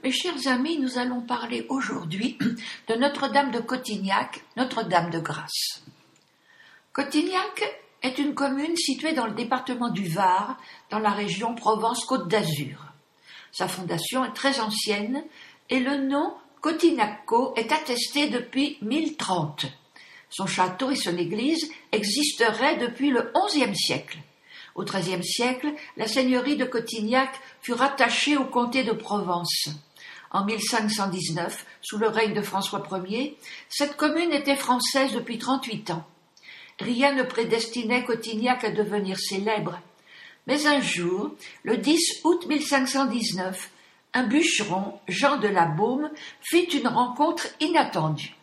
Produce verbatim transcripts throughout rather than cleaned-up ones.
Mes chers amis, nous allons parler aujourd'hui de Notre-Dame de Cotignac, Notre-Dame de Grâce. Cotignac est une commune située dans le département du Var, dans la région Provence-Côte d'Azur. Sa fondation est très ancienne et le nom Cotignacco est attesté depuis mille trente. Son château et son église existeraient depuis le onzième siècle. Au treizième siècle, la seigneurie de Cotignac fut rattachée au comté de Provence. En mille cinq cent dix-neuf, sous le règne de François Ier, cette commune était française depuis trente-huit ans. Rien ne prédestinait Cotignac à devenir célèbre. Mais un jour, le dix août mille cinq cent dix-neuf, un bûcheron, Jean de la Baume, fit une rencontre inattendue.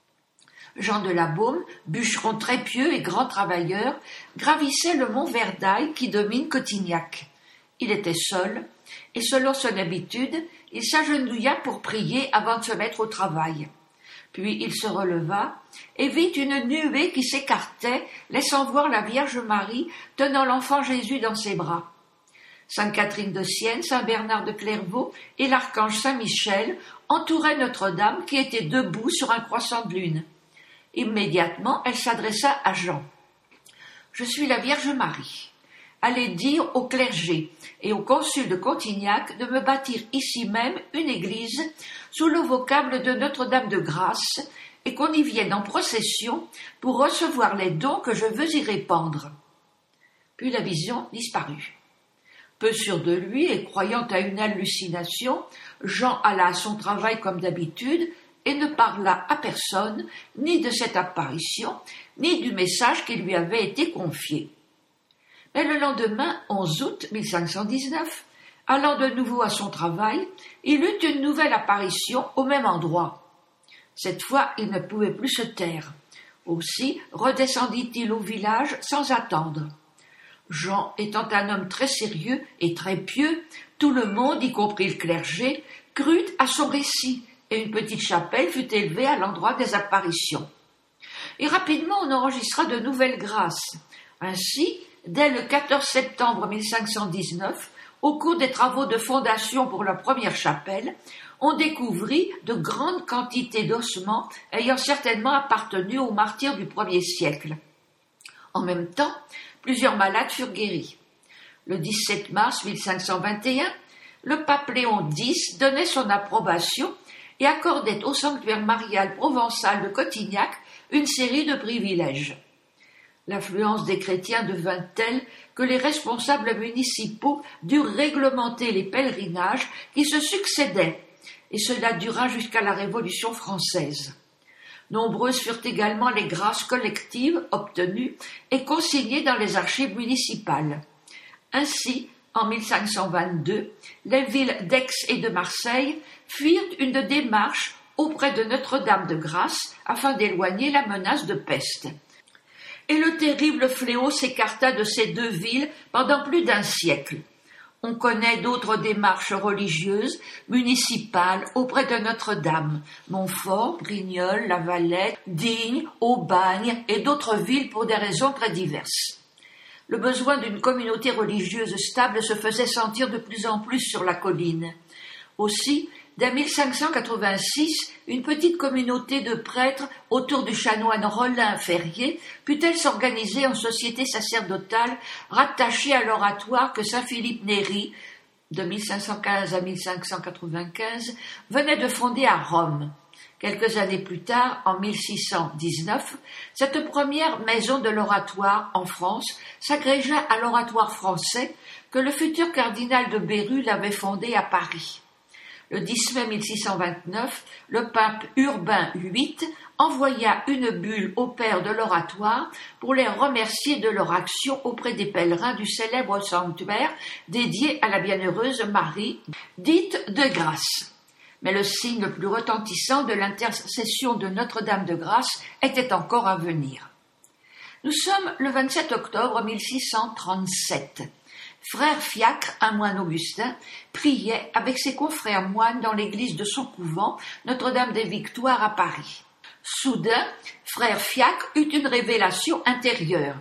Jean de la Baume, bûcheron très pieux et grand travailleur, gravissait le mont Verdaille qui domine Cotignac. Il était seul, et selon son habitude, il s'agenouilla pour prier avant de se mettre au travail. Puis il se releva et vit une nuée qui s'écartait, laissant voir la Vierge Marie tenant l'enfant Jésus dans ses bras. Sainte Catherine de Sienne, Saint Bernard de Clairvaux et l'archange Saint Michel entouraient Notre-Dame qui était debout sur un croissant de lune. Immédiatement, elle s'adressa à Jean. « Je suis la Vierge Marie. Allez dire au clergé et au consul de Cotignac de me bâtir ici même une église sous le vocable de Notre-Dame de Grâce et qu'on y vienne en procession pour recevoir les dons que je veux y répandre. » Puis la vision disparut. Peu sûr de lui et croyant à une hallucination, Jean alla à son travail comme d'habitude et ne parla à personne ni de cette apparition, ni du message qui lui avait été confié. Mais le lendemain, onze août mille cinq cent dix-neuf, allant de nouveau à son travail, il eut une nouvelle apparition au même endroit. Cette fois, il ne pouvait plus se taire. Aussi redescendit-il au village sans attendre. Jean, étant un homme très sérieux et très pieux, tout le monde, y compris le clergé, crut à son récit, et une petite chapelle fut élevée à l'endroit des apparitions. Et rapidement, on enregistra de nouvelles grâces. Ainsi, dès le quatorze septembre mille cinq cent dix-neuf, au cours des travaux de fondation pour la première chapelle, on découvrit de grandes quantités d'ossements ayant certainement appartenu aux martyrs du premier siècle. En même temps, plusieurs malades furent guéris. Le dix-sept mars mille cinq cent vingt et un, le pape Léon X donnait son approbation et accordait au sanctuaire marial provençal de Cotignac une série de privilèges. L'affluence des chrétiens devint telle que les responsables municipaux durent réglementer les pèlerinages qui se succédaient, et cela dura jusqu'à la Révolution française. Nombreuses furent également les grâces collectives obtenues et consignées dans les archives municipales. Ainsi, en mille cinq cent vingt-deux, les villes d'Aix et de Marseille firent une démarche auprès de Notre-Dame de Grâce afin d'éloigner la menace de peste. Et le terrible fléau s'écarta de ces deux villes pendant plus d'un siècle. On connaît d'autres démarches religieuses, municipales, auprès de Notre-Dame, Montfort, Brignoles, La Valette, Digne, Aubagne et d'autres villes pour des raisons très diverses. Le besoin d'une communauté religieuse stable se faisait sentir de plus en plus sur la colline. Aussi, dès mille cinq cent quatre-vingt-six, une petite communauté de prêtres autour du chanoine Rollin Ferrier put-elle s'organiser en société sacerdotale rattachée à l'oratoire que saint Philippe Néri, de mille cinq cent quinze à mille cinq cent quatre-vingt-quinze, venait de fonder à Rome. Quelques années plus tard, en mille six cent dix-neuf, cette première maison de l'oratoire en France s'agrégea à l'oratoire français que le futur cardinal de Bérulle avait fondé à Paris. Le dix mai mille six cent vingt-neuf, le pape Urbain huit envoya une bulle aux pères de l'oratoire pour les remercier de leur action auprès des pèlerins du célèbre sanctuaire dédié à la bienheureuse Marie, dite de Grâce. Mais le signe le plus retentissant de l'intercession de Notre-Dame de Grâce était encore à venir. Nous sommes le vingt-sept octobre mille six cent trente-sept. Frère Fiacre, un moine augustin, priait avec ses confrères moines dans l'église de son couvent, Notre-Dame des Victoires à Paris. Soudain, frère Fiacre eut une révélation intérieure.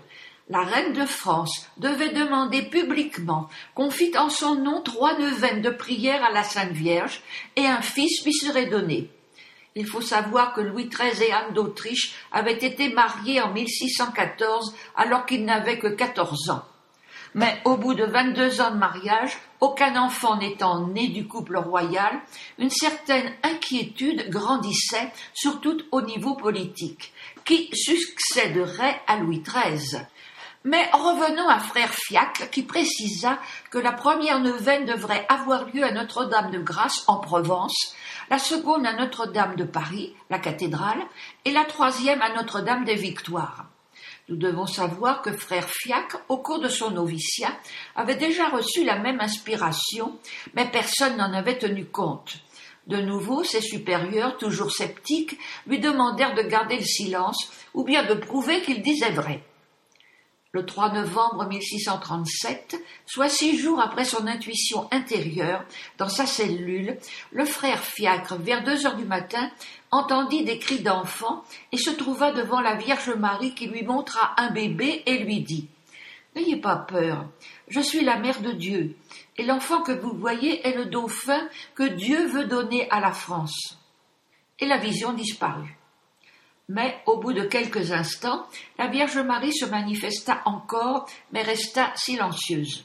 La reine de France devait demander publiquement qu'on fît en son nom trois neuvaines de prière à la Sainte Vierge, et un fils lui serait donné. Il faut savoir que Louis treize et Anne d'Autriche avaient été mariés en mille six cent quatorze alors qu'ils n'avaient que quatorze ans. Mais au bout de vingt-deux ans de mariage, aucun enfant n'étant né du couple royal, une certaine inquiétude grandissait, surtout au niveau politique, qui succéderait à Louis treize. Mais revenons à frère Fiacre qui précisa que la première neuvaine devrait avoir lieu à Notre-Dame de Grâce en Provence, la seconde à Notre-Dame de Paris, la cathédrale, et la troisième à Notre-Dame des Victoires. Nous devons savoir que frère Fiacre, au cours de son noviciat, avait déjà reçu la même inspiration, mais personne n'en avait tenu compte. De nouveau, ses supérieurs, toujours sceptiques, lui demandèrent de garder le silence ou bien de prouver qu'il disait vrai. Le trois novembre mille six cent trente-sept, soit six jours après son intuition intérieure, dans sa cellule, le frère Fiacre, vers deux heures du matin, entendit des cris d'enfants et se trouva devant la Vierge Marie qui lui montra un bébé et lui dit « N'ayez pas peur, je suis la mère de Dieu, et l'enfant que vous voyez est le dauphin que Dieu veut donner à la France. » Et la vision disparut. Mais, au bout de quelques instants, la Vierge Marie se manifesta encore, mais resta silencieuse.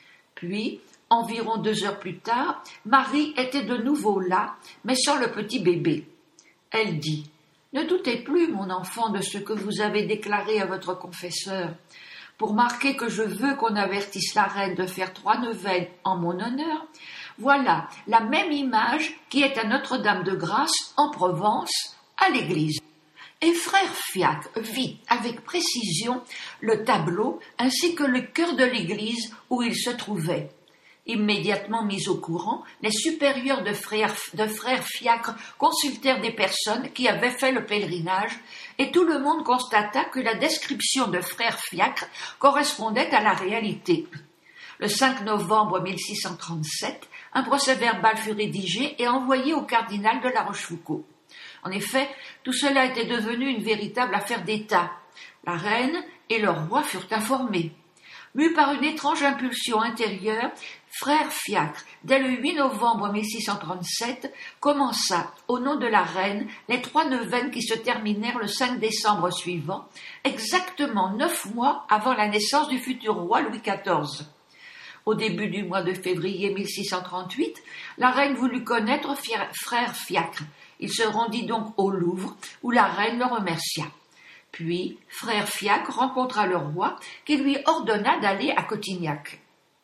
Puis, environ deux heures plus tard, Marie était de nouveau là, mais sans le petit bébé. Elle dit « Ne doutez plus, mon enfant, de ce que vous avez déclaré à votre confesseur. Pour marquer que je veux qu'on avertisse la reine de faire trois neuvaines en mon honneur, voilà la même image qui est à Notre-Dame de Grâce, en Provence, à l'église. » Et frère Fiacre vit avec précision le tableau ainsi que le chœur de l'église où il se trouvait. Immédiatement mis au courant, les supérieurs de frère, de frère Fiacre consultèrent des personnes qui avaient fait le pèlerinage et tout le monde constata que la description de frère Fiacre correspondait à la réalité. Le cinq novembre mille six cent trente-sept, un procès-verbal fut rédigé et envoyé au cardinal de La Rochefoucauld. En effet, tout cela était devenu une véritable affaire d'État. La reine et le roi furent informés. Mû par une étrange impulsion intérieure, frère Fiacre, dès le huit novembre mille six cent trente-sept, commença, au nom de la reine, les trois neuvaines qui se terminèrent le cinq décembre suivant, exactement neuf mois avant la naissance du futur roi Louis quatorze. Au début du mois de février mille six cent trente-huit, la reine voulut connaître frère Fiacre. Il se rendit donc au Louvre, où la reine le remercia. Puis, frère Fiacre rencontra le roi, qui lui ordonna d'aller à Cotignac.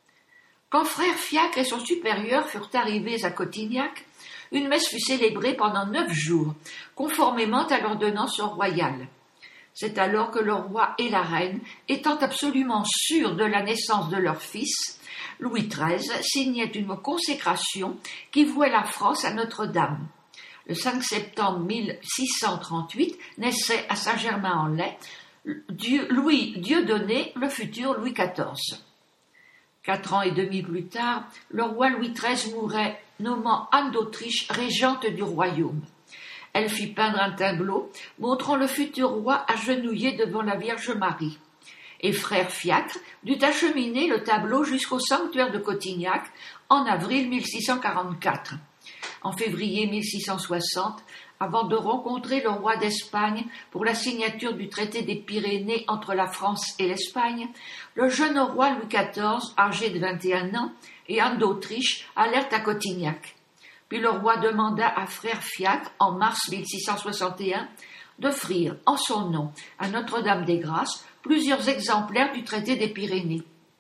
Quand frère Fiacre et son supérieur furent arrivés à Cotignac, une messe fut célébrée pendant neuf jours, conformément à l'ordonnance royale. C'est alors que le roi et la reine, étant absolument sûrs de la naissance de leur fils, Louis treize signait une consécration qui vouait la France à Notre-Dame. Le cinq septembre mille six cent trente-huit naissait à Saint-Germain-en-Laye Dieu, Louis Dieudonné, le futur Louis quatorze. Quatre ans et demi plus tard, le roi Louis treize mourait, nommant Anne d'Autriche régente du royaume. Elle fit peindre un tableau montrant le futur roi agenouillé devant la Vierge Marie. Et frère Fiacre dut acheminer le tableau jusqu'au sanctuaire de Cotignac en avril mille six cent quarante-quatre. En février mille six cent soixante, avant de rencontrer le roi d'Espagne pour la signature du traité des Pyrénées entre la France et l'Espagne, le jeune roi Louis quatorze, âgé de vingt et un ans, et Anne d'Autriche allèrent à Cotignac. Puis le roi demanda à frère Fiacre, en mars mille six cent soixante et un, d'offrir en son nom à Notre-Dame des Grâces plusieurs exemplaires du traité des Pyrénées.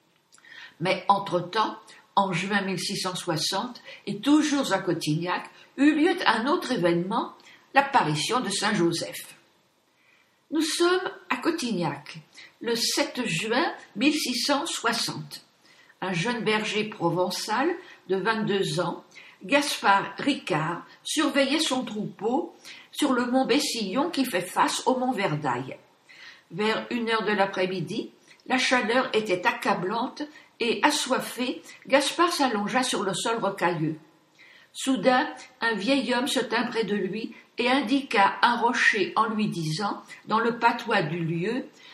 Mais entre-temps, en juin mille six cent soixante, et toujours à Cotignac, eut lieu un autre événement, l'apparition de Saint Joseph. Nous sommes à Cotignac, le sept juin mille six cent soixante. Un jeune berger provençal de vingt-deux ans, Gaspard Ricard, surveillait son troupeau sur le mont Bessillon qui fait face au mont Verdaille. Vers une heure de l'après-midi, la chaleur était accablante et, assoiffé, Gaspard s'allongea sur le sol rocailleux. Soudain, un vieil homme se tint près de lui et indiqua un rocher en lui disant, dans le patois du lieu,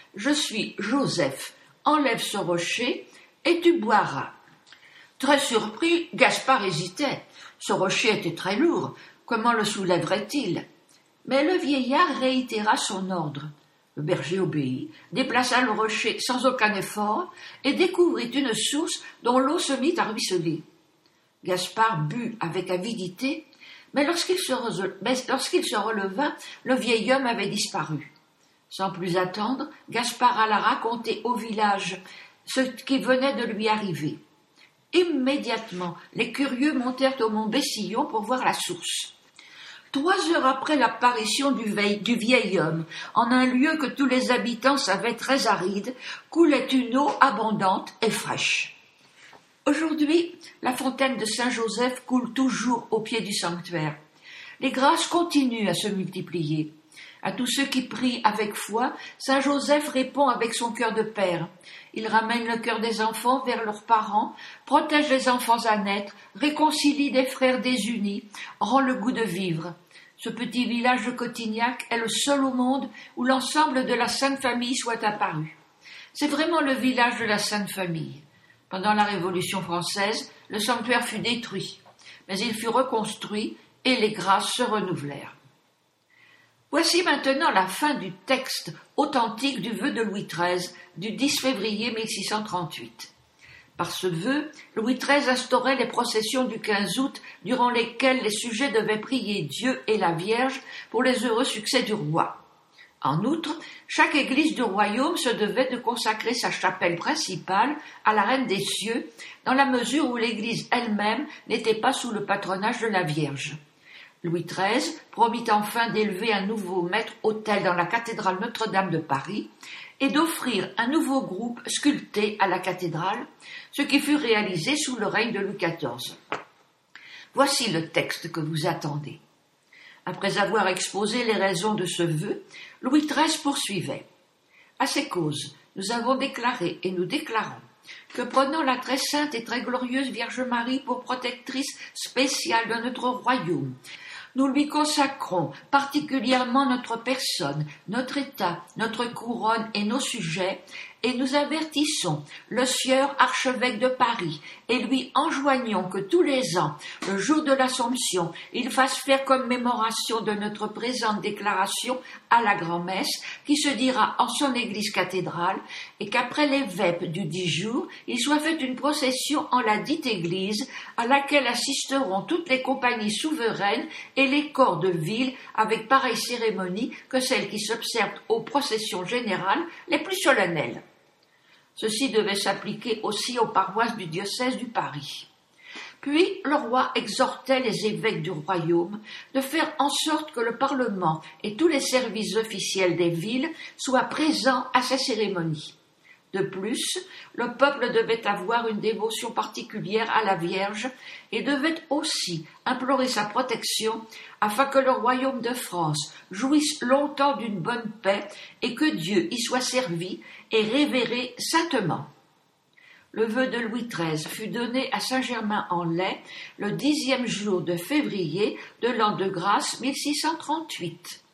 « Je suis Joseph, enlève ce rocher et tu boiras. » Très surpris, Gaspard hésitait. Ce rocher était très lourd, comment le soulèverait-il? Mais le vieillard réitéra son ordre. Le berger obéit, déplaça le rocher sans aucun effort et découvrit une source dont l'eau se mit à ruisseler. Gaspard but avec avidité, mais lorsqu'il se, re... mais lorsqu'il se releva, le vieil homme avait disparu. Sans plus attendre, Gaspard alla raconter au village ce qui venait de lui arriver. Immédiatement, les curieux montèrent au mont Bessillon pour voir la source. Trois heures après l'apparition du, veille, du vieil homme, en un lieu que tous les habitants savaient très aride, coulait une eau abondante et fraîche. Aujourd'hui, la fontaine de Saint-Joseph coule toujours au pied du sanctuaire. Les grâces continuent à se multiplier. À tous ceux qui prient avec foi, Saint Joseph répond avec son cœur de père. Il ramène le cœur des enfants vers leurs parents, protège les enfants à naître, réconcilie des frères désunis, rend le goût de vivre. Ce petit village de Cotignac est le seul au monde où l'ensemble de la Sainte Famille soit apparu. C'est vraiment le village de la Sainte Famille. Pendant la Révolution française, le sanctuaire fut détruit, mais il fut reconstruit et les grâces se renouvelèrent. Voici maintenant la fin du texte authentique du vœu de Louis treize du dix février mille six cent trente-huit. Par ce vœu, Louis treize instaurait les processions du quinze août durant lesquelles les sujets devaient prier Dieu et la Vierge pour les heureux succès du roi. En outre, chaque église du royaume se devait de consacrer sa chapelle principale à la Reine des Cieux, dans la mesure où l'église elle-même n'était pas sous le patronage de la Vierge. Louis treize promit enfin d'élever un nouveau maître-autel dans la cathédrale Notre-Dame de Paris et d'offrir un nouveau groupe sculpté à la cathédrale, ce qui fut réalisé sous le règne de Louis quatorze. Voici le texte que vous attendez. Après avoir exposé les raisons de ce vœu, Louis treize poursuivait. À ces causes, nous avons déclaré et nous déclarons que prenant la très sainte et très glorieuse Vierge Marie pour protectrice spéciale de notre royaume, nous lui consacrons particulièrement notre personne, notre état, notre couronne et nos sujets, et nous avertissons le sieur archevêque de Paris et lui enjoignons que tous les ans, le jour de l'Assomption, il fasse faire commémoration de notre présente déclaration à la grand-messe qui se dira en son église cathédrale et qu'après les vêpres du dix jours, il soit fait une procession en la dite église à laquelle assisteront toutes les compagnies souveraines et les corps de ville avec pareille cérémonie que celles qui s'observent aux processions générales les plus solennelles. Ceci devait s'appliquer aussi aux paroisses du diocèse du Paris. Puis le roi exhortait les évêques du royaume de faire en sorte que le Parlement et tous les services officiels des villes soient présents à ces cérémonies. De plus, le peuple devait avoir une dévotion particulière à la Vierge et devait aussi implorer sa protection afin que le royaume de France jouisse longtemps d'une bonne paix et que Dieu y soit servi et révéré saintement. Le vœu de Louis treize fut donné à Saint-Germain-en-Laye le dixième jour de février de l'an de grâce mille six cent trente-huit.